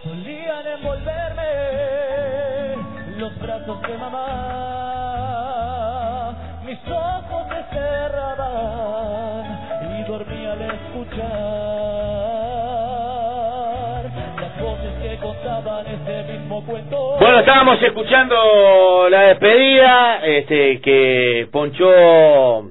solían envolverme los brazos de mamá, mis ojos se cerraban y dormía al escuchar las voces que contaban ese mismo cuento. Bueno, estábamos escuchando la despedida que ponchó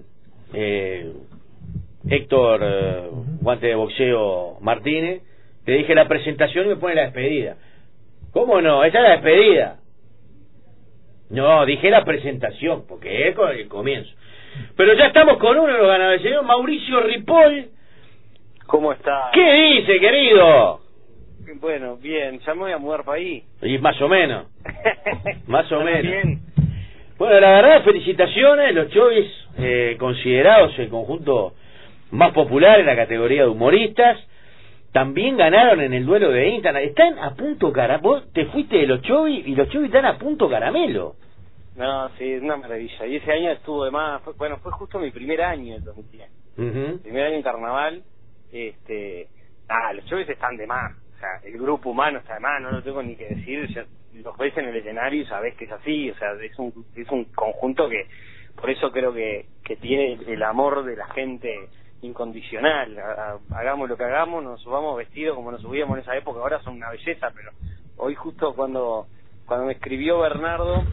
Héctor Guante de Boxeo Martínez. Te dije la presentación y me pone la despedida. ¿Cómo no? Esa es la despedida. No, dije la presentación, porque es el comienzo. Pero ya estamos con uno de los ganadores, el señor Mauricio Ripoll. ¿Cómo está? ¿Qué dice, querido? Bueno, bien, ya me voy a mudar para ahí. Y más o menos. Más o menos. Bien. Bueno, la verdad, felicitaciones. Los Chovis, considerados el conjunto más popular en la categoría de humoristas, también ganaron en el duelo de Instagram. Están a punto caramelo. Vos te fuiste de los Chovis y los Chovis están a punto caramelo. No, sí, es una maravilla. Y ese año estuvo de más. Fue justo mi primer año el 2010. Primer año en carnaval. Los Chovis están de más. O sea, el grupo humano está de más, no lo tengo ni que decir. Ya los ves en el escenario y sabés que es así. O sea, es un conjunto que, por eso creo que tiene el amor de la gente incondicional. Hagamos lo que hagamos, nos subamos vestidos como nos subíamos en esa época. Ahora son una belleza, pero hoy justo cuando me escribió Bernardo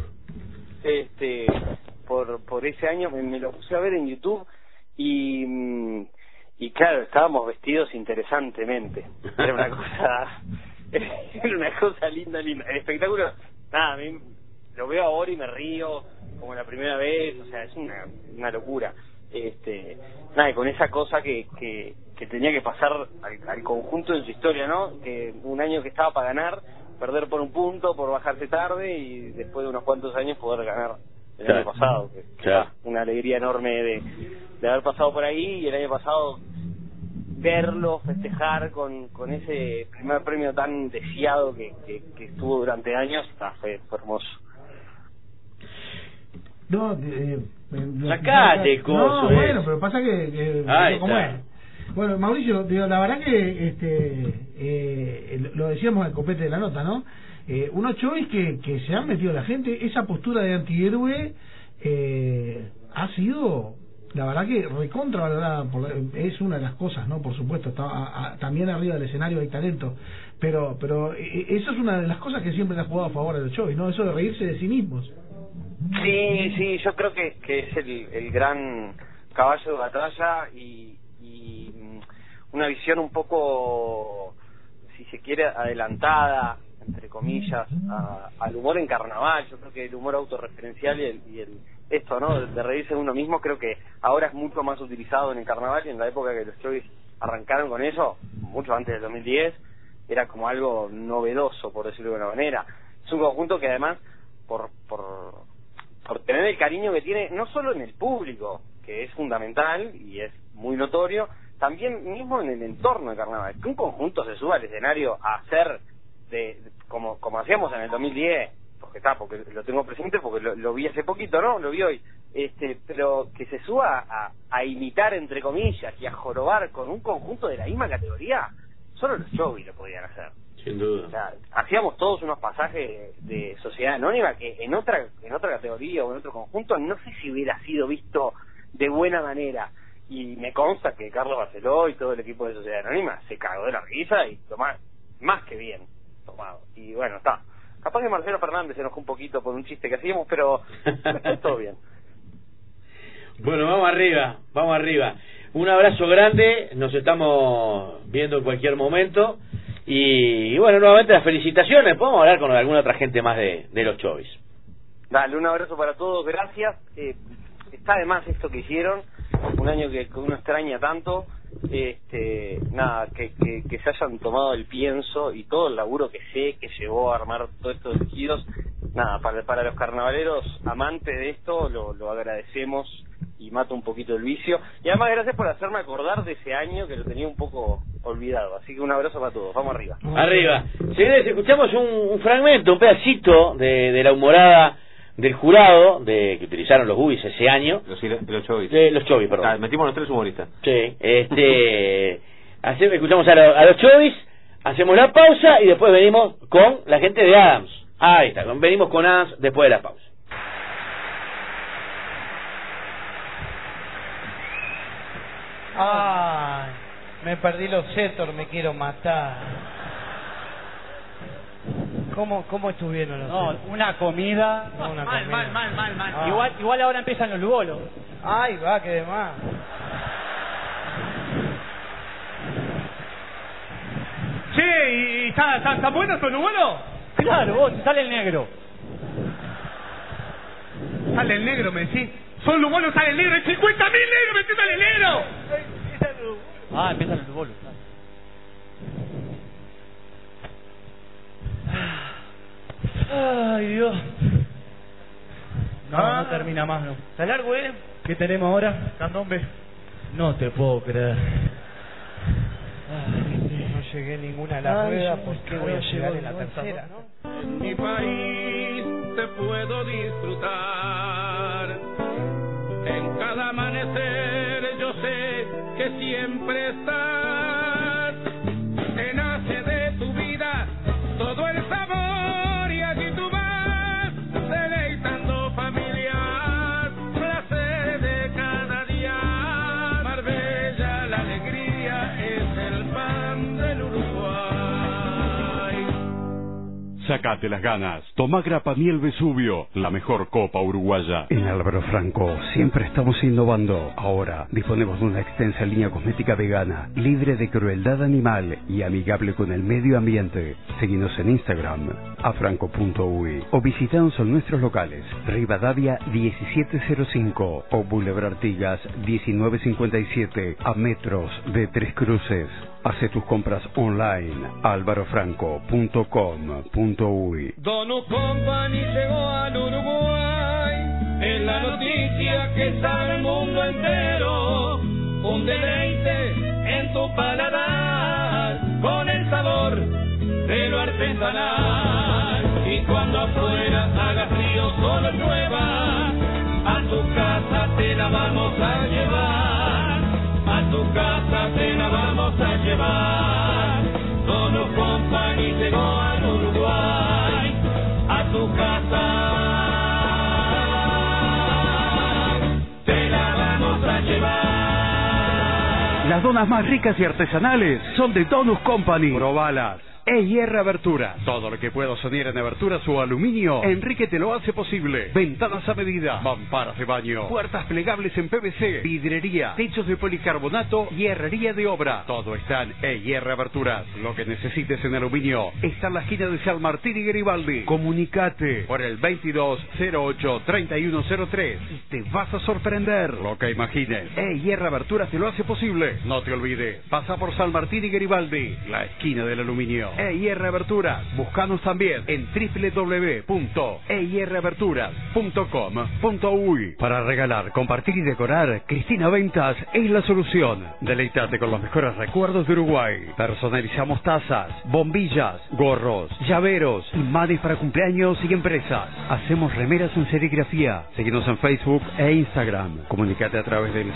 por ese año me lo puse a ver en YouTube y claro, estábamos vestidos interesantemente. Era una cosa linda. El espectáculo, nada, a mí lo veo ahora y me río como la primera vez. O sea, es una locura. Y con esa cosa que tenía que pasar al conjunto en su historia, ¿no? Que un año que estaba para ganar, perder por un punto, por bajarse tarde y después de unos cuantos años poder ganar el año pasado, que una alegría enorme de haber pasado por ahí, y el año pasado verlo festejar con ese primer premio tan deseado que estuvo durante años. Fue hermoso. No, sacate coso. No, bueno, pero pasa que ¿cómo es? Bueno, Mauricio, la verdad que lo decíamos en el copete de la nota, ¿no? Unos Chovis que se han metido la gente, esa postura de antihéroe ha sido, la verdad que recontravalorada, es una de las cosas, ¿no? Por supuesto, también arriba del escenario hay talento, pero eso es una de las cosas que siempre le ha jugado a favor de los Chovis, ¿no? Eso de reírse de sí mismos. Sí, yo creo que es el gran caballo de batalla y una visión un poco, si se quiere, adelantada, entre comillas, al humor en carnaval. Yo creo que el humor autorreferencial y esto, ¿no? De reírse de uno mismo, creo que ahora es mucho más utilizado en el carnaval, y en la época que los Chovis arrancaron con eso, mucho antes del 2010, era como algo novedoso, por decirlo de una manera. Es un conjunto que además, por tener el cariño que tiene, no solo en el público, que es fundamental y es muy notorio, también mismo en el entorno del carnaval. Que un conjunto se suba al escenario a hacer como hacíamos en el 2010, porque lo tengo presente, porque lo vi hace poquito, ¿no? Lo vi hoy. Pero que se suba a imitar, entre comillas, y a jorobar con un conjunto de la misma categoría, solo los Chovis lo podían hacer. Sin duda. O sea, hacíamos todos unos pasajes de Sociedad Anónima que en otra categoría o en otro conjunto no sé si hubiera sido visto de buena manera, y me consta que Carlos Barceló y todo el equipo de Sociedad Anónima se cagó de la risa y tomó más que bien tomado. Y bueno, está. Capaz que Marcelo Fernández se enojó un poquito por un chiste que hacíamos, pero todo bien. Bueno, vamos arriba. Un abrazo grande, nos estamos viendo en cualquier momento. Y bueno, nuevamente las felicitaciones. Podemos hablar con alguna otra gente más de los Chovis. Dale, un abrazo para todos, gracias. Está de más esto que hicieron, un año que uno extraña tanto. Nada, que se hayan tomado el pienso y todo el laburo que llevó a armar todos estos elegidos. Nada, para los carnavaleros amantes de esto lo agradecemos y mata un poquito el vicio. Y además gracias por hacerme acordar de ese año que lo tenía un poco olvidado. Así que un abrazo para todos, vamos arriba. Arriba. Señores, escuchamos un fragmento, un pedacito de la humorada del jurado que utilizaron los UBIs ese año. Los Chovis. Los Chovis, perdón. Metimos los tres humoristas. Sí, escuchamos a los Chovis Hacemos la pausa y después venimos con la gente de Adams. Ahí está, venimos con Adams después de la pausa. Ay, me perdí los Zetor, me quiero matar. ¿Cómo estuvieron los Zetor? No, una comida. No, una mal. comida. Ah. Igual ahora empiezan los lugolos. Ay, va, que de más. Che, ¿y está bueno estos lugolos? Claro, vos, sale el negro. Sale el negro, me decís. Son lugolos, sale el negro. ¡50.000 negros, me sale el negro! Ah, empiezan los lugolos. Ay, Dios. No termina más, no. ¿Está largo, ¿Qué tenemos ahora? Candombe. No te puedo creer. No llegué ninguna a la rueda, ¿por qué voy a llegar en la tercera, no? En mi país te puedo disfrutar. En cada amanecer yo sé que siempre estás. Te nace de tu vida todo el sabor y allí tú vas deleitando familias, placer de cada día. Marbella, la alegría es el pan del Uruguay. Sacate las ganas. Toma Grappa Miel Vesubio, la mejor copa uruguaya. En Álvaro Franco siempre estamos innovando. Ahora disponemos de una extensa línea cosmética vegana, libre de crueldad animal y amigable con el medio ambiente. Seguinos en Instagram, afranco.uy, o visitanos en nuestros locales, Rivadavia 1705 o Boulevard Artigas 1957, a metros de Tres Cruces. Hace tus compras online, alvarofranco.com.uy. Donut Company llegó al Uruguay, es la noticia que sabe el mundo entero. Un deleite en tu paladar, con el sabor de lo artesanal. Y cuando afuera haga frío, solo llueva, a tu casa te la vamos a llevar. A tu casa te la vamos a llevar. Donut Company llegó al Uruguay, a tu casa te la vamos a llevar. Las donas más ricas y artesanales son de Donut Company. Probalas. EIR Abertura. Todo lo que puedo soñar en aberturas o aluminio, Enrique te lo hace posible. Ventanas a medida, mamparas de baño, puertas plegables en PVC, vidrería, techos de policarbonato y herrería de obra. Todo está en EIR Aberturas. Lo que necesites en aluminio está en la esquina de San Martín y Garibaldi. Comunicate por el 2208-3103 y te vas a sorprender. Lo que imagines, EIR Aberturas te lo hace posible. No te olvides, pasa por San Martín y Garibaldi, la esquina del aluminio. EIR Aberturas. Buscanos también en www.eiraberturas.com.uy. Para regalar, compartir y decorar, Cristina Ventas es la solución. Deleítate con los mejores recuerdos de Uruguay. Personalizamos tazas, bombillas, gorros, llaveros, imanes para cumpleaños y empresas. Hacemos remeras en serigrafía. Síguenos en Facebook e Instagram. Comunicate a través del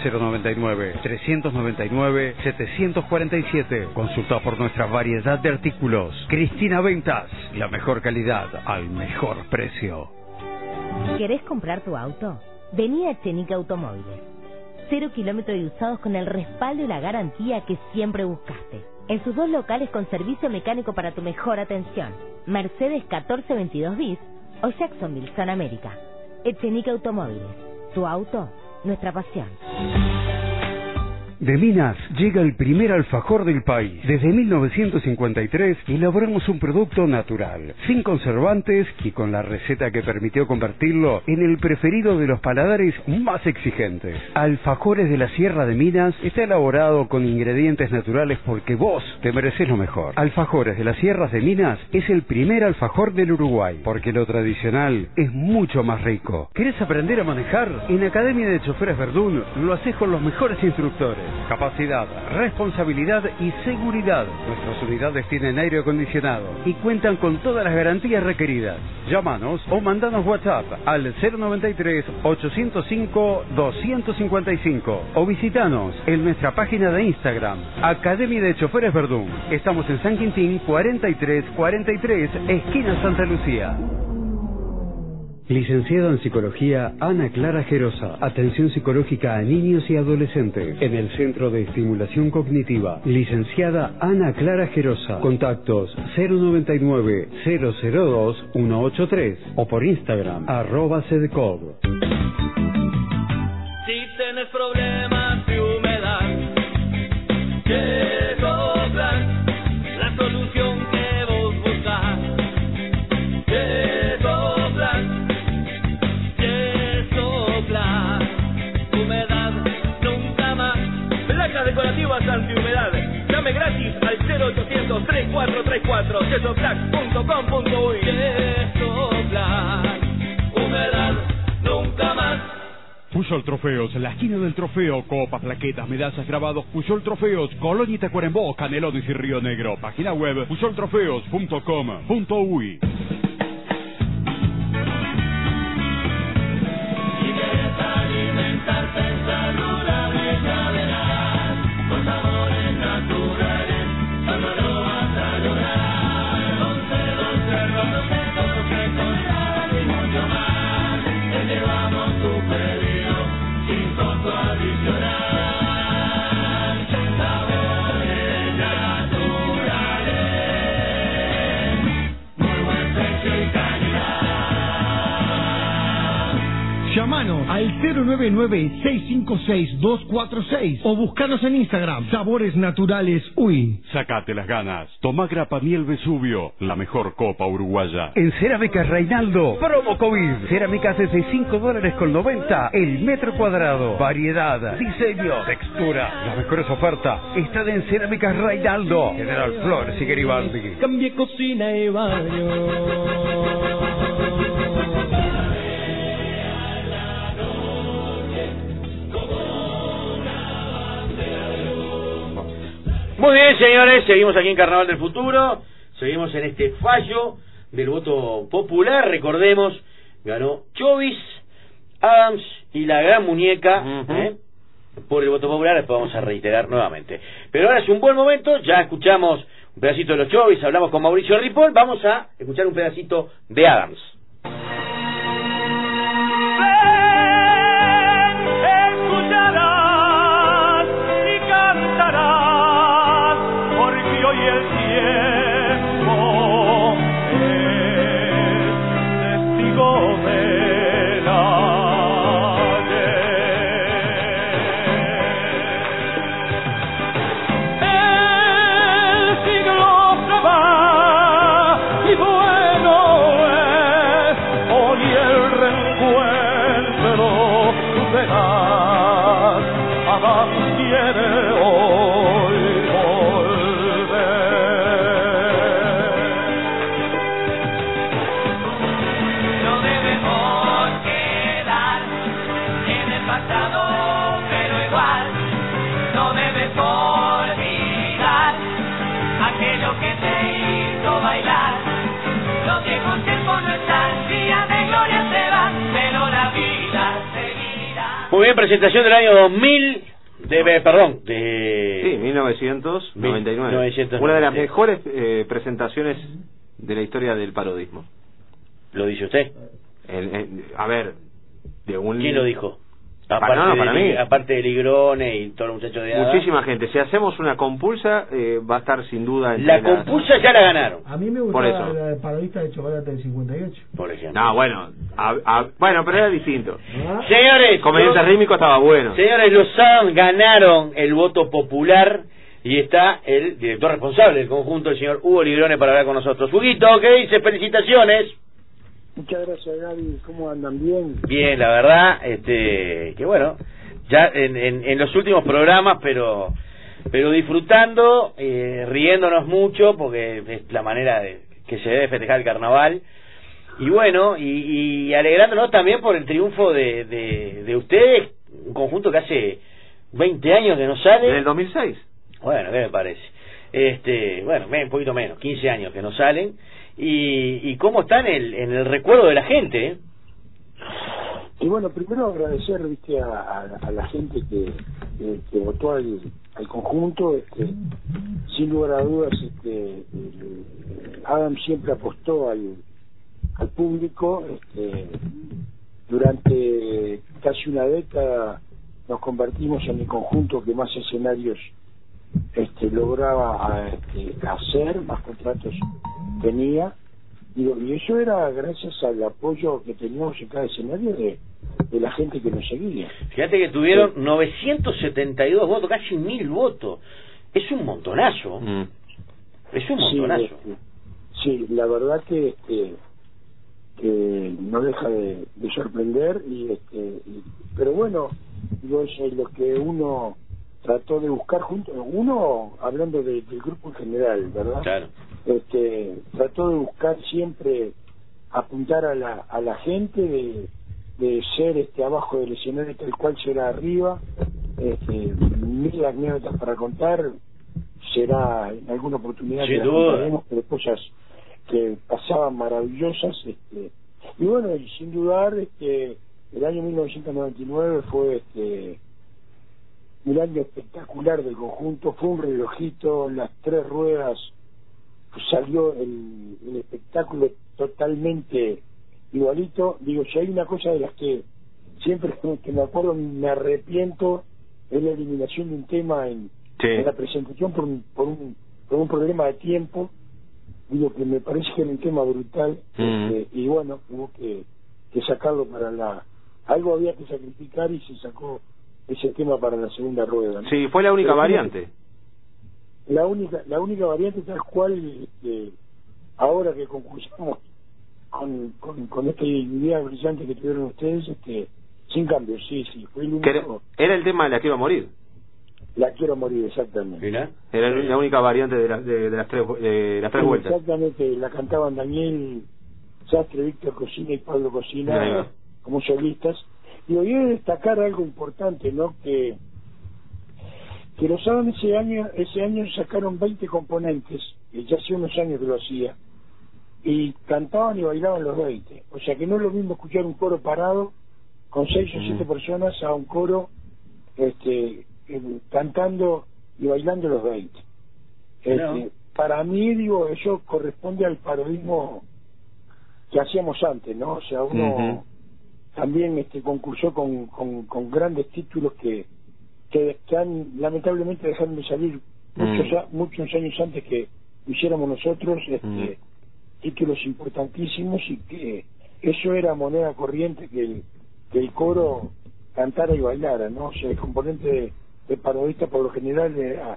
099-399-747. Consulta por nuestra variedad de artículos. Cristina Ventas, la mejor calidad al mejor precio. ¿Querés comprar tu auto? Vení a Echenique Automóviles. 0 kilómetros de usados con el respaldo y la garantía que siempre buscaste. En sus 2 locales con servicio mecánico para tu mejor atención. Mercedes 1422 bis o Jacksonville, San América. Echenique Automóviles. Tu auto, nuestra pasión. De Minas llega el primer alfajor del país. Desde 1953 elaboramos un producto natural, sin conservantes y con la receta que permitió convertirlo en el preferido de los paladares más exigentes. Alfajores de la Sierra de Minas está elaborado con ingredientes naturales porque vos te mereces lo mejor. Alfajores de las Sierras de Minas es el primer alfajor del Uruguay, porque lo tradicional es mucho más rico. ¿Querés aprender a manejar? En Academia de Choferes Verdún lo haces con los mejores instructores. Capacidad, responsabilidad y seguridad. Nuestras unidades tienen aire acondicionado y cuentan con todas las garantías requeridas. Llámanos o mandanos WhatsApp al 093-805-255 o visitanos en nuestra página de Instagram, Academia de Choferes Verdún. Estamos en San Quintín 4343, esquina Santa Lucía. Licenciada en Psicología Ana Clara Gerosa. Atención psicológica a niños y adolescentes en el Centro de Estimulación Cognitiva. Licenciada Ana Clara Gerosa. Contactos 099-002-183 o por Instagram @cedcob. Si tienes problemas de humedad, que soplan la solución que vos buscas. Que soplan, humedad nunca más. Placas decorativas antihumedad. Llame gratis al 0800-3434 yesoplac.com.uy. Que soplan, humedad nunca más. Puyol Trofeos, la esquina del trofeo, copas, plaquetas, medallas, grabados. Puyol Trofeos, Colonia y Tacuarembó, Canelones y Río Negro. Página web puyoltrofeos.com.uy. Llámanos al 099-656-246 o buscanos en Instagram, Sabores Naturales Uy. Sacate las ganas. Tomá grapa miel Vesubio, la mejor copa uruguaya. En Cerámicas Reinaldo, promo COVID. Cerámicas desde $5.90 el metro cuadrado. Variedad, diseño, textura. Las mejores ofertas están en Cerámicas Reinaldo. General Flores y Garibaldi. Cambie cocina y baño. Muy bien, señores, seguimos aquí en Carnaval del Futuro, seguimos en este fallo del voto popular. Recordemos, ganó Chovis, Adams y la Gran Muñeca, por el voto popular. Después vamos a reiterar nuevamente. Pero ahora es un buen momento, ya escuchamos un pedacito de los Chovis, hablamos con Mauricio Ripoll, vamos a escuchar un pedacito de Adams. Escucharás y cantarás. Y el tiempo es testigo del ayer. El siglo se va y bueno es hoy el reencuentro verás. Adán quiere hoy Muy bien, presentación del año 2000, Sí, 1999. Una de las mejores presentaciones de la historia del parodismo. ¿Lo dice usted? A ver, ¿quién lo dijo? Para mí. Aparte de Ligrone y todos los muchachos de Ada. Muchísima gente. Si hacemos una compulsa, va a estar sin duda... La compulsa ya la ganaron. A mí me gustaba la parodista de Chocolate del 58. Por ejemplo. No, bueno, bueno, pero era distinto. Señores... Comediante rítmico estaba bueno. Señores, los Adams ganaron el voto popular y está el director responsable del conjunto, el señor Hugo Ligrone, para hablar con nosotros. Huguito, ¿qué dice? Felicitaciones. Muchas gracias, Gaby. ¿Cómo andan? ¿Bien? Bien, la verdad, que bueno, ya en los últimos programas, pero disfrutando, riéndonos mucho, porque es la manera que se debe festejar el carnaval, y bueno, y alegrándonos también por el triunfo de ustedes, un conjunto que hace 20 años que no sale. ¿En el 2006? Bueno, ¿qué me parece? Bueno, un poquito menos, 15 años que no salen. Y cómo están en el recuerdo de la gente, ¿eh? Y bueno, primero agradecer, viste, a la gente que votó al conjunto. Sin lugar a dudas, Adam siempre apostó al público. Durante casi una década nos convertimos en el conjunto que más escenarios lograba hacer, más contratos tenía. Y eso era gracias al apoyo que teníamos en cada escenario de la gente que nos seguía. Fíjate que tuvieron 972 votos, casi 1000 votos. Es un montonazo. Es un montonazo. Sí, la verdad que no deja de sorprender. Pero bueno, digo, eso es lo que uno trató de buscar junto. Uno, hablando del grupo en general, ¿verdad? Claro. Trató de buscar siempre apuntar a la gente de ser abajo del escenario tal cual será arriba. Mil anécdotas para contar, será en alguna oportunidad que contaremos, pero cosas que pasaban maravillosas. Y bueno, y sin dudar, el año 1999 fue un año espectacular del conjunto. Fue un relojito, las 3 ruedas, salió el espectáculo totalmente igualito. Digo, si hay una cosa de las que siempre que me acuerdo me arrepiento, es la eliminación de un tema en la presentación por un problema de tiempo. Digo, que me parece que era un tema brutal. Y bueno, hubo que sacarlo para algo había que sacrificar y se sacó ese tema para la segunda rueda, ¿no? Sí, fue la única variante. La única variante tal cual, ahora que concursamos con esta idea brillante que tuvieron ustedes, sin cambio. Sí, fue el único. Era el tema de La Quiero Morir. La Quiero Morir, exactamente. ¿Mira? Era la única variante de las tres vueltas. Exactamente, la cantaban Daniel Sastre, Víctor Cocina y Pablo Cocina como solistas. Y hoy he de destacar algo importante, ¿no? Que los Adam ese año sacaron 20 componentes, ya hace unos años que lo hacía, y cantaban y bailaban los 20. O sea que no es lo mismo escuchar un coro parado con 6 o 7 personas a un coro cantando y bailando los 20. Para mí, digo, eso corresponde al parodismo que hacíamos antes, ¿no? O sea, uno también concursó con grandes títulos que han, lamentablemente dejaron de salir muchos años antes que lo hiciéramos nosotros, títulos importantísimos, y que eso era moneda corriente que el coro cantara y bailara, ¿no? O sea, el componente de parodista por lo general era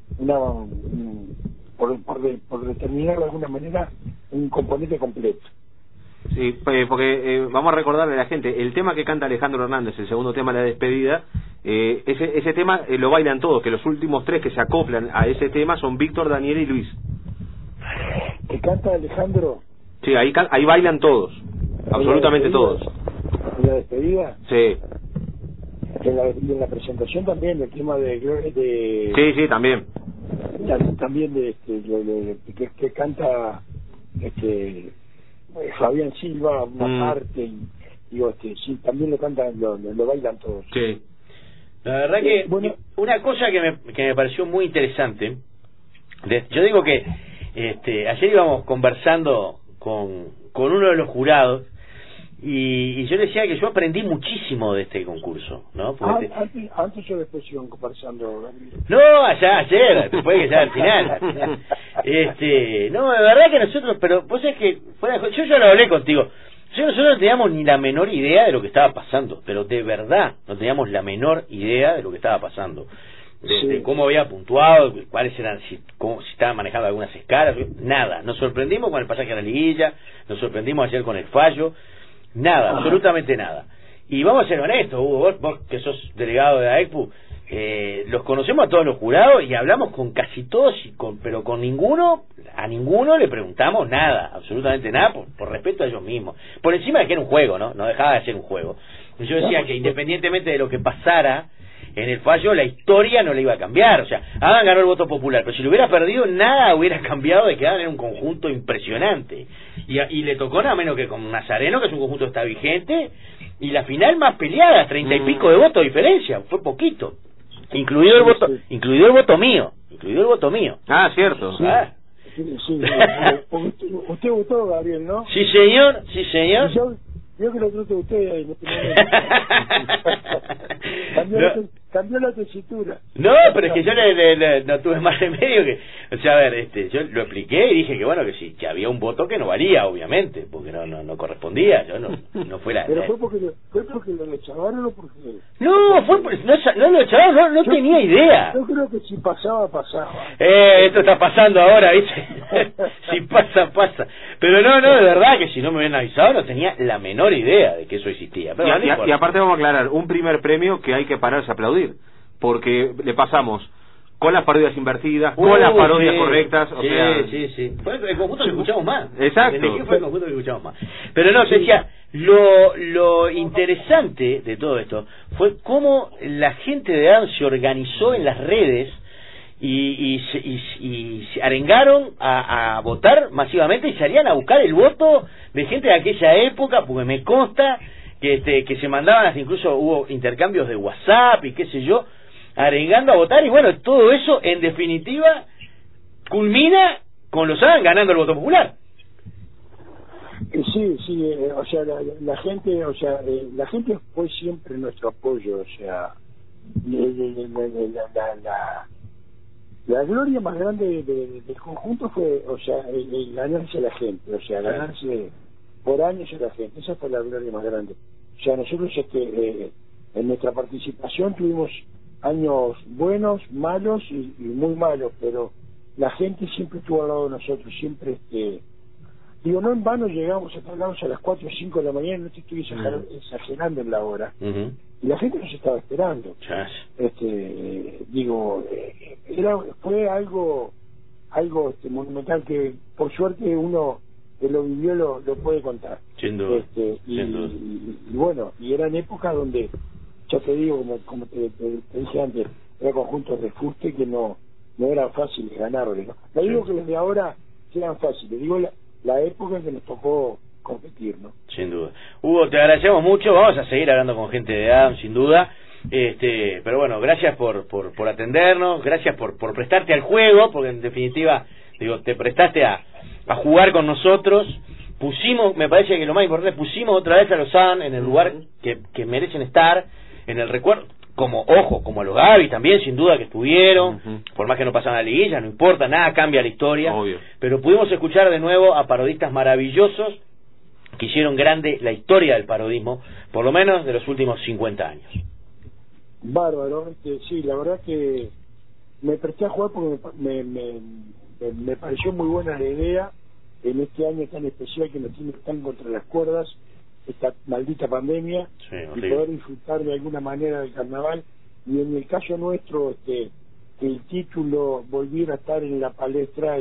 por determinarlo de alguna manera, un componente completo. Sí, porque vamos a recordarle a la gente, el tema que canta Alejandro Hernández, el segundo tema, La Despedida, ese tema lo bailan todos, que los últimos 3 que se acoplan a ese tema son Víctor, Daniel y Luis. ¿Que canta Alejandro? Sí, ahí bailan todos, absolutamente todos. ¿En La Despedida? Sí. En la presentación también, el tema de sí, también. También que canta Fabián Silva una parte, y digo, sí, también lo cantan, lo bailan todos. Sí. La verdad que una cosa que me pareció muy interesante, yo digo que ayer íbamos conversando con uno de los jurados, y yo le decía que yo aprendí muchísimo de este concurso, ¿no? Antes o después iban conversando. No, ayer, después que ya al final. No, de verdad que nosotros, pero vos sabés que yo ya lo hablé contigo. Nosotros no teníamos ni la menor idea de lo que estaba pasando, pero de verdad no teníamos la menor idea de lo que estaba pasando. De cómo había puntuado, cuáles eran, si estaban manejando algunas escalas, nada. Nos sorprendimos con el pasaje a la liguilla, nos sorprendimos ayer con el fallo. Nada, absolutamente nada. Y vamos a ser honestos, Hugo, vos que sos delegado de AECPU, los conocemos a todos los jurados y hablamos con casi todos, pero con a ninguno le preguntamos nada, absolutamente nada, por respeto a ellos mismos. Por encima de que era un juego, ¿no? No dejaba de ser un juego. Yo decía que independientemente de lo que pasara, en el fallo la historia no le iba a cambiar. O sea, Adán ganó el voto popular, pero si lo hubiera perdido, nada hubiera cambiado de que Adán era un conjunto impresionante. Y le tocó nada menos que con Nazareno, que es un conjunto que está vigente, y la final más peleada, 30 y pico de votos de diferencia, fue poquito. Incluido el voto mío. Ah, cierto. Sí. Usted votó, Gabriel, ¿no? Sí, señor. Yo que lo trate usted ahí, cambió la tesitura. No, pero es que yo no tuve más remedio que... O sea, a ver, yo lo expliqué y dije que bueno, que sí, que había un voto que no valía, obviamente, porque no correspondía, yo no fue la... ¿Pero fue porque lo echaron o porque...? No, no lo echaron, no tenía idea. Yo creo que si pasaba. Esto está pasando ahora, ¿viste? Si pasa. Pero no, de verdad que si no me hubieran avisado no tenía la menor idea de que eso existía. Pero y aparte vamos a aclarar, un primer premio que hay que pararse a aplaudir, porque le pasamos con las parodias invertidas, con las parodias correctas, o sea... Sí. Fue el conjunto que escuchamos más. Exacto. Fue el conjunto que escuchamos más. Pero no, se decía, lo interesante de todo esto fue cómo la gente de Adán se organizó en las redes y se arengaron a votar masivamente y salían a buscar el voto de gente de aquella época, porque me consta que se mandaban, hasta incluso hubo intercambios de WhatsApp y qué sé yo, arengando a votar, y bueno, todo eso en definitiva culmina con los Adán ganando el voto popular. Sí, o sea, la gente fue siempre nuestro apoyo, o sea, la gloria más grande del conjunto fue, o sea, el ganarse a la gente, o sea, ganarse por años a la gente, esa fue la gloria más grande. O sea, nosotros en nuestra participación tuvimos años buenos, malos y muy malos, pero la gente siempre estuvo al lado de nosotros, siempre digo, no en vano llegamos a estar a las 4 o 5 de la mañana, no te estoy exagerando en la hora, y la gente nos estaba esperando. Fue algo monumental que por suerte uno que lo vivió lo puede contar. Sin duda. Y bueno, y eran épocas donde, ya te digo, como te dije antes, era conjuntos de fuste que no eran fáciles ganarles, ¿no? No digo que los de ahora sean fáciles, digo la época en que nos tocó competir, ¿no? Sin duda. Hugo, te agradecemos mucho, vamos a seguir hablando con gente de Adán, sin duda. Pero bueno, gracias por atendernos, gracias por prestarte al juego, porque en definitiva, digo, te prestaste a jugar con nosotros. Pusimos, me parece que lo más importante, pusimos otra vez a los Adán en el lugar que merecen estar, en el recuerdo, como a los Gaby también, sin duda que estuvieron, por más que no pasaran a la liguilla, no importa, nada cambia la historia. Obvio. Pero pudimos escuchar de nuevo a parodistas maravillosos que hicieron grande la historia del parodismo, por lo menos de los últimos 50 años. Bárbaro, sí, la verdad que me presté a jugar porque me pareció muy buena la idea en este año tan especial que nos tiene tan contra las cuerdas, esta maldita pandemia, y poder disfrutar de alguna manera del carnaval, y en el caso nuestro que el título volviera a estar en la palestra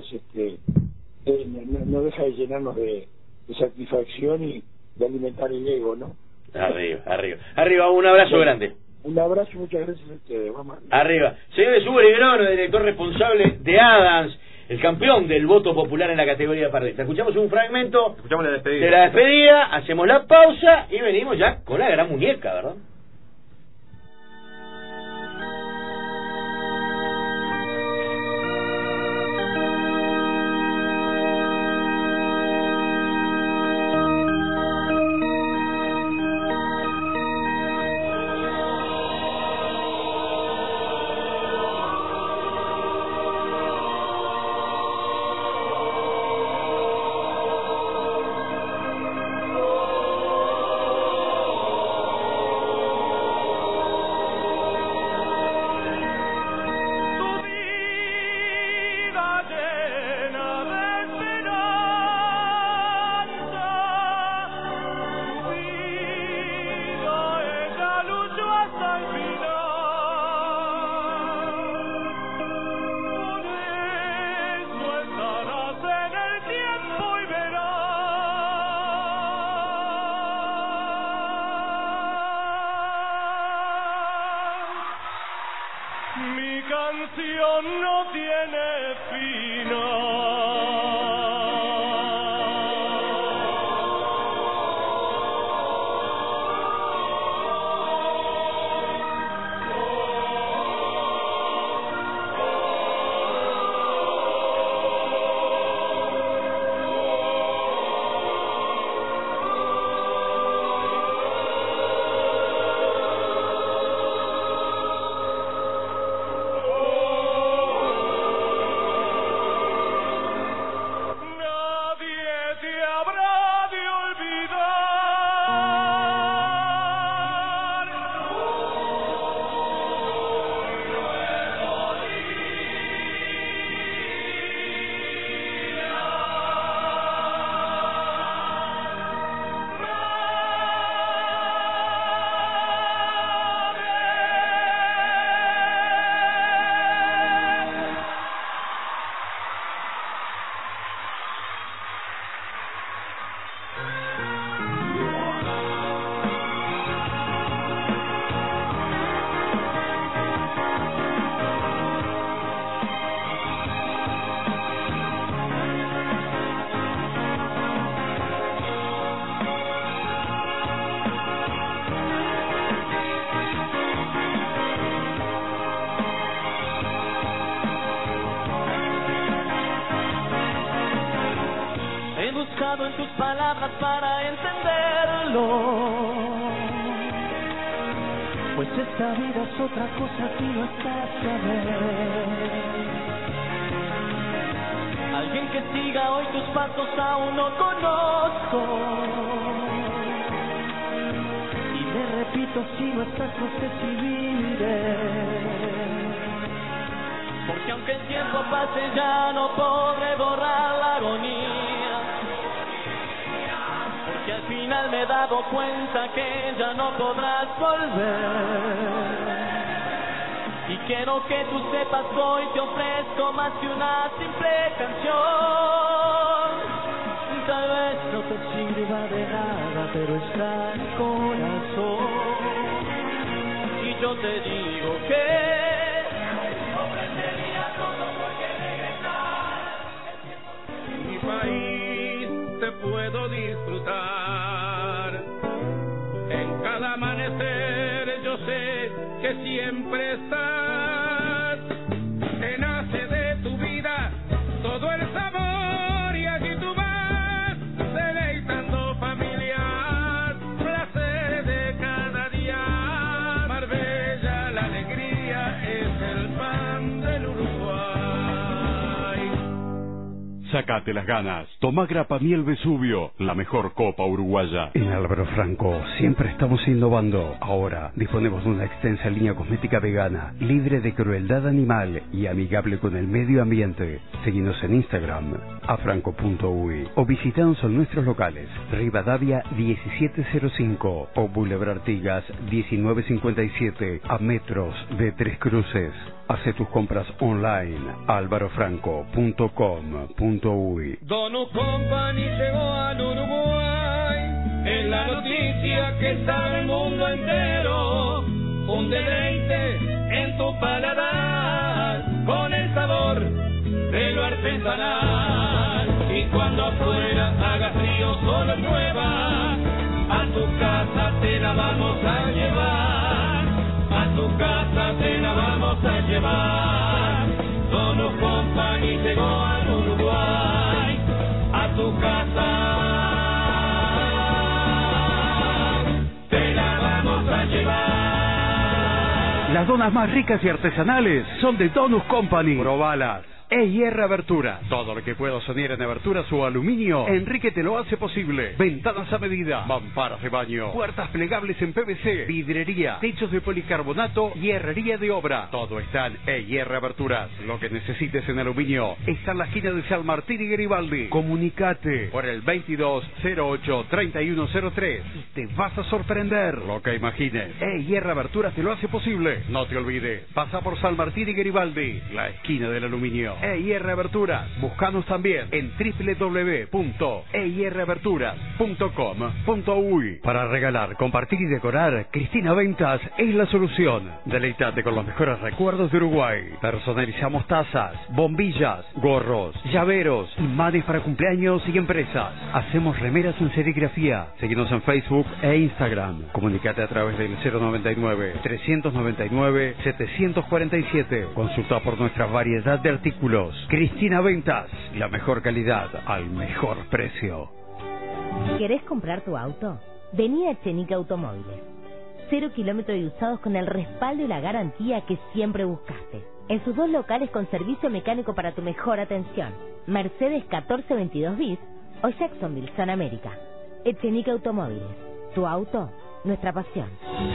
no deja de llenarnos de satisfacción y de alimentar el ego, ¿no? Arriba, un abrazo grande. Un abrazo, muchas gracias a ustedes. Vamos. Arriba. Señor Hugo Ligrón, director responsable de Adams, el campeón del voto popular en la categoría de parodista. Escuchamos un fragmento de la despedida, hacemos la pausa y venimos ya con la gran muñeca, ¿verdad? ilusión no tiene final. En tus palabras para entenderlo, pues esta vida es otra cosa que no estás a ver. Alguien que siga hoy tus pasos aún no conozco, y me repito, si no estás no sé si viviré, porque aunque el tiempo pase ya no podré borrar la agonía. Que al final me he dado cuenta que ya no podrás volver, y quiero que tú sepas que hoy te ofrezco más que una simple canción. Tal vez no te sirva de nada, pero está en el corazón, y yo te digo que ofrecería todo porque regresar. Mi país te puedo disfrutar. En cada amanecer yo sé que siempre estás. Que nace de tu vida todo el sabor, y allí tú vas deleitando familias, placeres de cada día. Marbella, la alegría es el pan del Uruguay. Sácate las ganas. Toma Grappa Miel Vesubio, la mejor copa uruguaya. En Álvaro Franco siempre estamos innovando. Ahora disponemos de una extensa línea cosmética vegana, libre de crueldad animal y amigable con el medio ambiente. Seguinos en Instagram, afranco.uy, o visitanos en nuestros locales, Rivadavia 1705 o Boulevard Artigas 1957, a metros de Tres Cruces. Hace tus compras online, alvarofranco.com.uy. Donut Company llegó al Uruguay, es la noticia que sabe el mundo entero. Un deleite en tu paladar, con el sabor de lo artesanal. Y cuando afuera haga frío, solo llueva, a tu casa te la vamos a llevar. A tu casa te la vamos a llevar. Donut Company llegó al Uruguay, a tu casa te la vamos a llevar. Las donas más ricas y artesanales son de Donut Company. Probalas. EIR Aberturas. Todo lo que puedo soñar en aberturas o aluminio, Enrique te lo hace posible. Ventanas a medida, mamparas de baño, puertas plegables en PVC, vidrería, techos de policarbonato y herrería de obra. Todo está en EIR Aberturas. Lo que necesites en aluminio está en la esquina de San Martín y Garibaldi. Comunicate por el 2208-3103 y te vas a sorprender. Lo que imagines, EIR Aberturas te lo hace posible. No te olvides, pasa por San Martín y Garibaldi, la esquina del aluminio. EIR Aberturas. Búscanos también en www.eiraberturas.com.uy. Para regalar, compartir y decorar, Cristina Ventas es la solución. Deleitate con los mejores recuerdos de Uruguay. Personalizamos tazas, bombillas, gorros, llaveros, imanes para cumpleaños y empresas. Hacemos remeras en serigrafía. Seguinos en Facebook e Instagram. Comunicate a través del 099-399-747. Consulta por nuestra variedad de artículos. Cristina Ventas, la mejor calidad al mejor precio. ¿Querés comprar tu auto? Vení a Chenica Automóviles. 0 kilómetros de usados con el respaldo y la garantía que siempre buscaste. En sus 2 locales con servicio mecánico para tu mejor atención. Mercedes 1422 bis o Jacksonville, San América. Chenica Automóviles. Tu auto, nuestra pasión.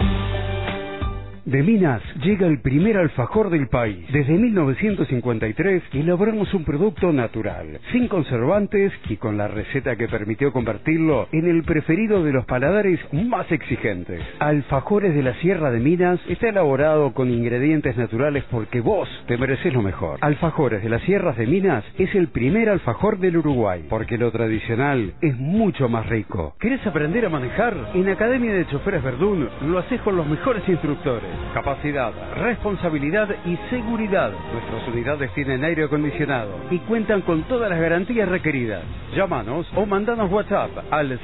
De Minas llega el primer alfajor del país. Desde 1953 elaboramos un producto natural, sin conservantes y con la receta que permitió convertirlo en el preferido de los paladares más exigentes. Alfajores de la Sierra de Minas está elaborado con ingredientes naturales porque vos te mereces lo mejor. Alfajores de las Sierras de Minas es el primer alfajor del Uruguay, porque lo tradicional es mucho más rico. ¿Querés aprender a manejar? En Academia de Choferes Verdún lo haces con los mejores instructores. Capacidad, responsabilidad y seguridad. Nuestras unidades tienen aire acondicionado y cuentan con todas las garantías requeridas. Llámanos o mandanos WhatsApp al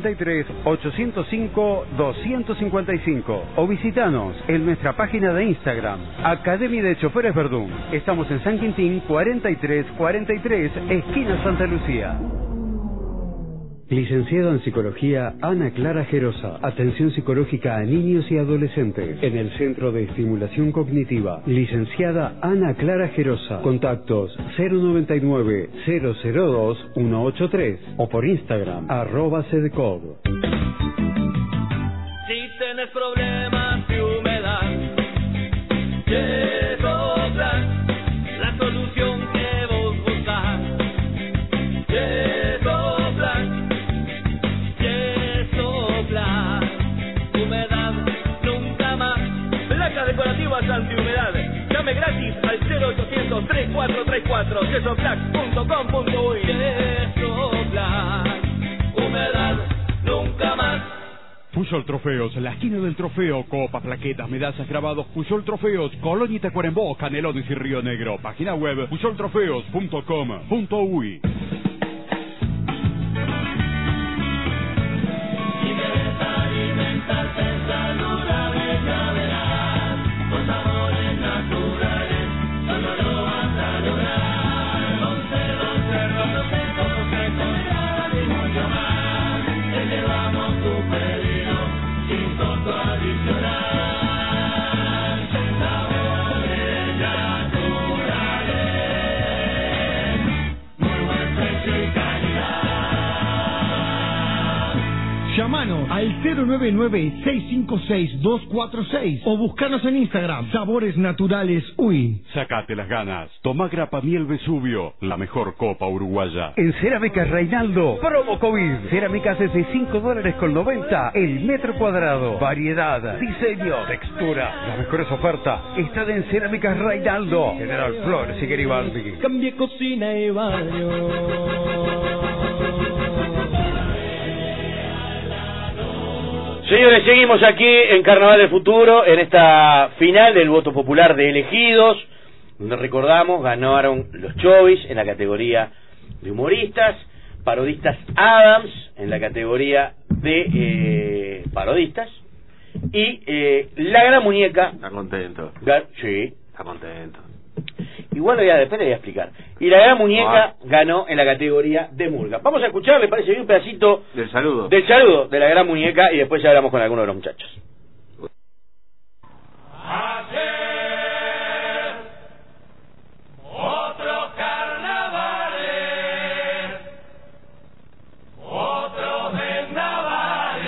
093-805-255 o visitanos en nuestra página de Instagram, Academia de Choferes Verdún. Estamos en San Quintín 4343, esquina Santa Lucía. Licenciada en Psicología Ana Clara Gerosa. Atención psicológica a niños y adolescentes en el Centro de Estimulación Cognitiva. Licenciada Ana Clara Gerosa. Contactos 099-002-183 o por Instagram @cedcog. Si tienes problemas de humedad, Yesoplan, la solución que vos buscas. Humedad nunca más. Placas decorativas antihumedad. Llame gratis al 0800-3434 yesoplac.com.uy. Yesoplac, humedad nunca más. Puyol Trofeos, la esquina del trofeo, copas, plaquetas, medallas, grabados. Puyol Trofeos, Colonia y Tacuarembó, Canelones y Río Negro. Página web puyoltrofeos.com.uy. Llámanos al 099-656-246 o buscanos en Instagram, Sabores Naturales Uy. Sacate las ganas. Toma Grapa Miel Vesubio, la mejor copa uruguaya. En Cerámicas Reinaldo, promo COVID. Cerámicas desde $5.90 el metro cuadrado. Variedad, diseño, textura. Las mejores ofertas están en Cerámicas Reinaldo. General Flores y Garibaldi. Cambie cocina y baño. Señores, seguimos aquí en Carnaval del Futuro, en esta final del voto popular de elegidos, donde recordamos, ganaron los Chovis en la categoría de humoristas, parodistas Adams en la categoría de parodistas, y la Gran Muñeca... Está contento. Sí. Está contento. Igual después le voy a explicar. Y la Gran Muñeca ganó en la categoría de Murga. Vamos a escuchar, ¿le parece bien un pedacito del saludo de la Gran Muñeca y después ya hablamos con algunos de los muchachos? Otro carnaval, otro vendaval,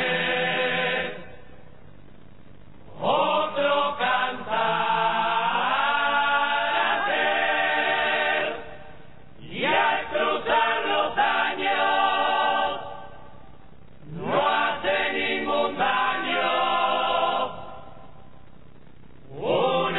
otro cantar. Oh,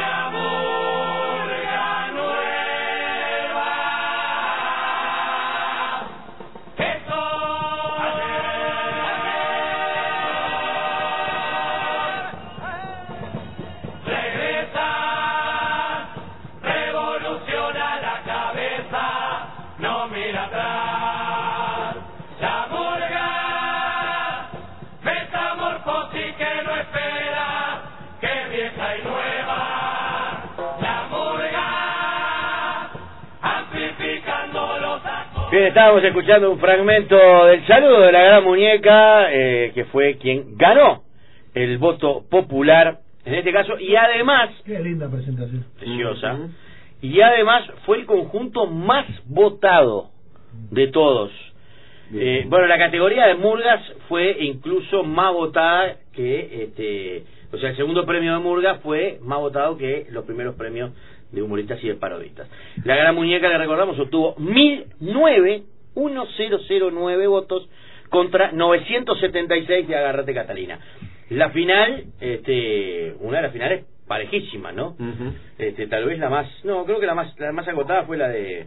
Bien, estábamos escuchando un fragmento del saludo de la Gran Muñeca, que fue quien ganó el voto popular en este caso, y además... Qué linda presentación. Preciosa. Y además fue el conjunto más votado de todos. Bueno, la categoría de Murgas fue incluso más votada que... o sea, el segundo premio de Murgas fue más votado que los primeros premios de humoristas y de parodistas. La Gran Muñeca, le recordamos, obtuvo 1009 votos contra 976 de Agárrate Catalina. La final, una de las finales parejísimas, ¿no? Tal vez la más... No, creo que la más agotada fue la de...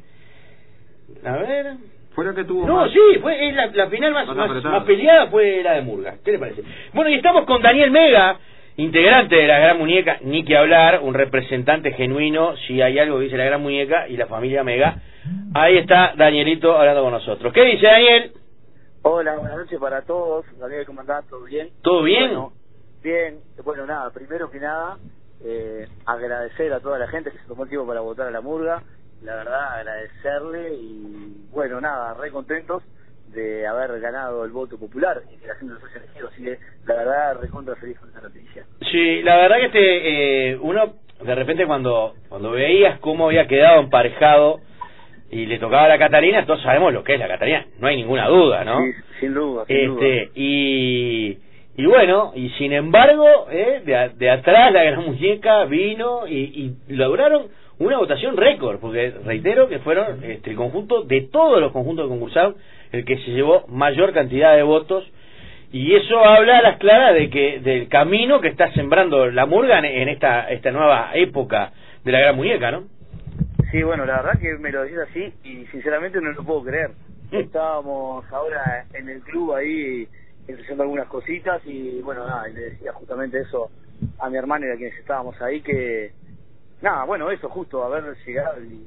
A ver... ¿Fue la que tuvo No, más? sí, fue la final más peleada fue la de Murgas. ¿Qué le parece? Bueno, y estamos con Daniel Mega, integrante de la Gran Muñeca, ni que hablar, un representante genuino, si hay algo que dice la Gran Muñeca y la familia Mega. Ahí está Danielito hablando con nosotros. ¿Qué dice Daniel? Hola, buenas noches para todos. Daniel, ¿cómo andás? ¿Todo bien? ¿Todo bien? Bueno, bien. Bueno, nada, primero que nada, agradecer a toda la gente que se tomó el tiempo para votar a la Murga. La verdad, agradecerle y, bueno, nada, re contentos de haber ganado el voto popular y que la gente nos haya elegido. Así que, la verdad, recontra feliz con esta noticia. Sí, la verdad que uno, de repente, cuando veías cómo había quedado emparejado y le tocaba a la Catalina, todos sabemos lo que es la Catalina, no hay ninguna duda, ¿no? Sí, sin duda, sin duda. Y bueno, y sin embargo, de atrás la Gran Muñeca vino y lograron una votación récord, porque reitero que fueron el conjunto de todos los conjuntos que concursaron el que se llevó mayor cantidad de votos, y eso habla a las claras de que del camino que está sembrando la Murga en esta nueva época de la Gran Muñeca, ¿no? Sí, bueno, la verdad que me lo decís así y sinceramente no lo puedo creer. Estábamos ahora en el club ahí haciendo algunas cositas y bueno, nada, y le decía justamente eso a mi hermano y a quienes estábamos ahí, que nada, bueno, eso justo, haber llegado y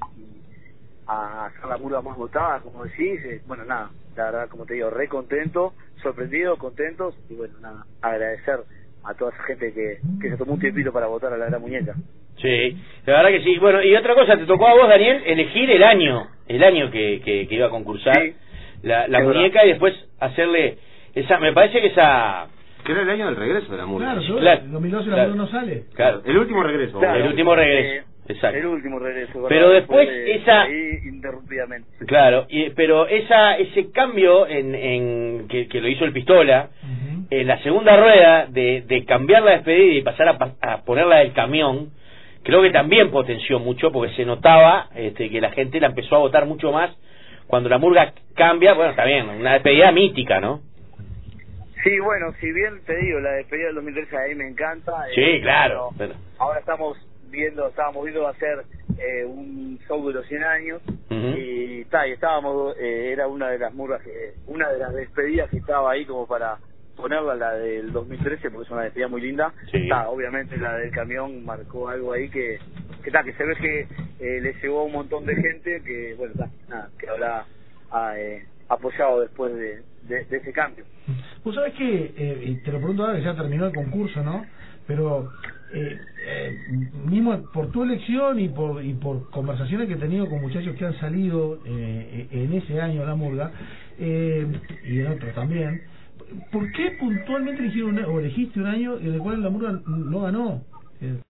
a hacer la Murga más votada, como decís, bueno, nada, la verdad, como te digo, re contento, sorprendido, contentos y bueno, nada, agradecer a toda esa gente que se tomó un tiempito para votar a la Gran Muñeca. Sí, la verdad que sí. Bueno, y otra cosa, te tocó a vos, Daniel, elegir el año que iba a concursar la muñeca, y después hacerle esa, me parece que esa... Que era el año del regreso de la Murga. Claro, el 2012 la Murga no sale. Claro, el último regreso. Claro, el último regreso, exacto. El último regreso. ¿Verdad? Pero después esa... Ahí, interrumpidamente. Claro, pero ese cambio que lo hizo el Pistola, en la segunda rueda, de cambiar la despedida y pasar a ponerla del camión, creo que también potenció mucho, porque se notaba que la gente la empezó a votar mucho más cuando la Murga cambia. Bueno, está bien, una despedida mítica, ¿no? Sí, bueno, si bien te digo, la despedida del 2013 a mí me encanta. Sí, claro. Pero ahora estábamos viendo hacer un show de los 100 años y estábamos, era una de las Murgas, una de las despedidas que estaba ahí como para ponerla, la del 2013, porque es una despedida muy linda. Sí. Obviamente la del camión marcó algo ahí que se ve que le llegó a un montón de gente que, bueno, nada, que habrá apoyado después de ese cambio. Vos sabés que, y te lo pregunto ahora que ya terminó el concurso, ¿no? Pero mismo por tu elección y por conversaciones que he tenido con muchachos que han salido en ese año a la Murga, y en otros también, ¿por qué puntualmente elegiste un año en el cual la Murga no ganó?